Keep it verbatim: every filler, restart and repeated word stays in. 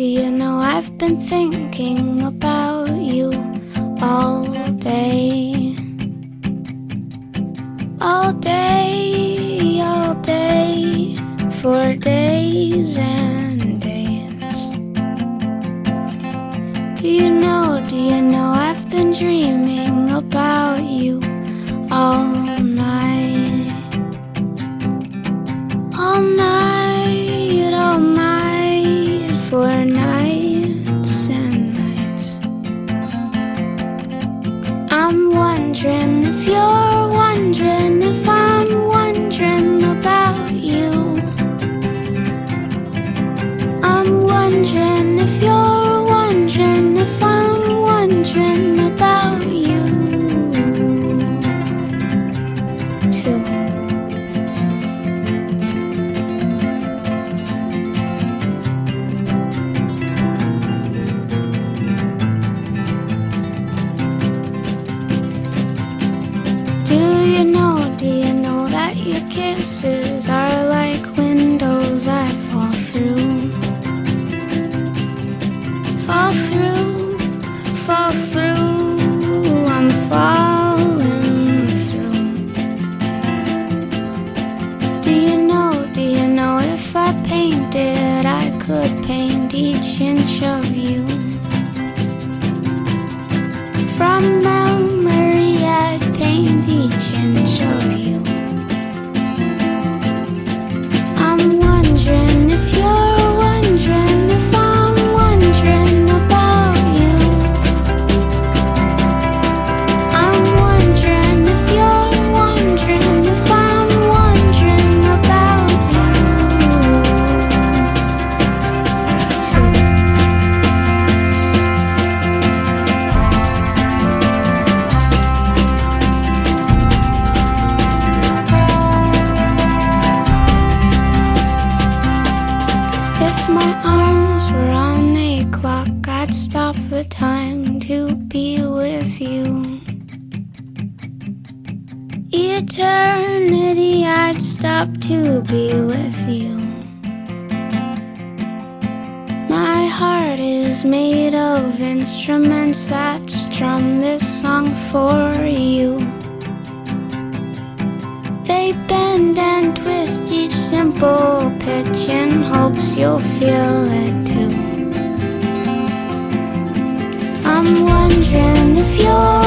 do you know I've been thinking about you all day, all day, all day, for days and days. Do you know, do you know I've been dreaming about you all night, all night, all night, for nights and nights. I'm wondering if you're wondering if I'm wondering about you. I'm wondering if you're wondering if I'm wondering about you too. Do you know, do you know that your kisses are like windows I fall through, fall through, fall through, I'm falling through. Do you know, do you know if I painted, I could paint each inch of you. From memory I'd paint each inch of you. I'm wondering if you're wondering if I'm wondering about you. I'm wondering if you're wondering if I'm wondering about you too. If my arms were on a clock, I'd stop the time to be with you. Eternity, I'd stop to be with you. My heart is made of instruments that strum this song for you. They bend and twist each simple pitch in hopes you'll feel it too. I'm wondering if you're